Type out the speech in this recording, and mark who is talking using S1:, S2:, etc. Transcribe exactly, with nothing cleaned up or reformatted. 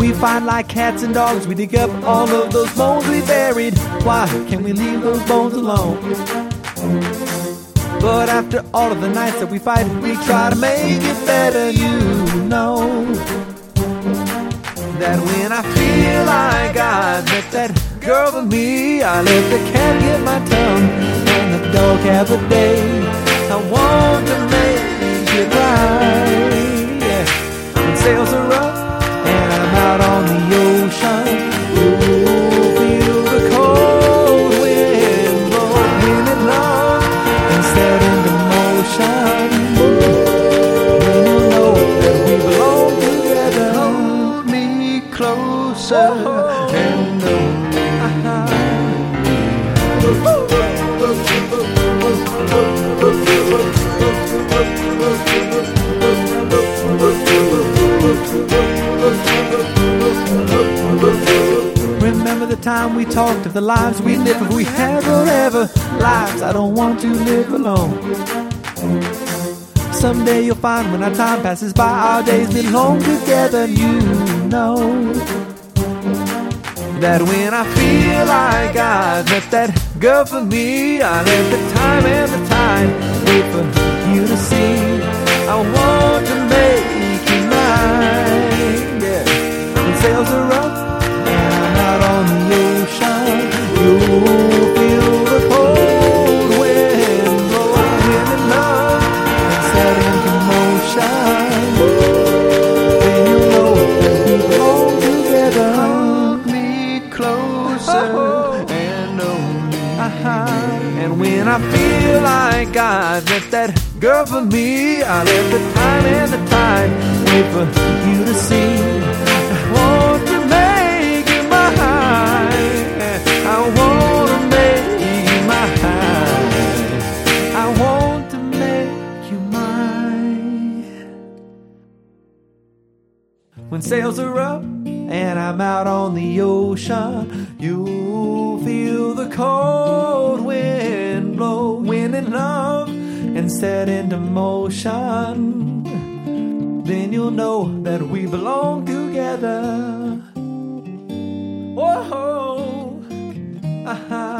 S1: We fight like cats and dogs. We dig up all of those bones we buried. Why can't we leave those bones alone? But after all of the nights that we fight, we try to make it better. You know that when I feel like I met that girl for me, I let the cat get my tongue and the dog have a day. I want to make it right. Yeah. When sails are up and I'm out on the ocean, you'll feel the cold wind blow, wind and love, and set into motion. When you know that we belong together, hold me closer and know. Remember the time we talked of the lives we'd live if we had forever. Lives I don't want to live alone. Someday you'll find when our time passes by, our days belong together. You know that when I feel like I've met that girl for me, I let the time and the tide wait for you to see. I want to make you mine. Yeah. When sails are up and I'm out on the ocean, you'll feel the cold wind blow, wind and love, and set into motion. Then you'll know that we belong together. Hold me closer and know me. Uh-huh. And when I feel like I've met that girl for me, I let the time and the tide wait for you to see. I want to make you mine. I want to make you mine. I want to make you mine. When sails are up and I'm out on the ocean, you'll feel the cold wind blow, wind and love, and set into motion. Then you'll know that we belong together. Whoa, uh-huh.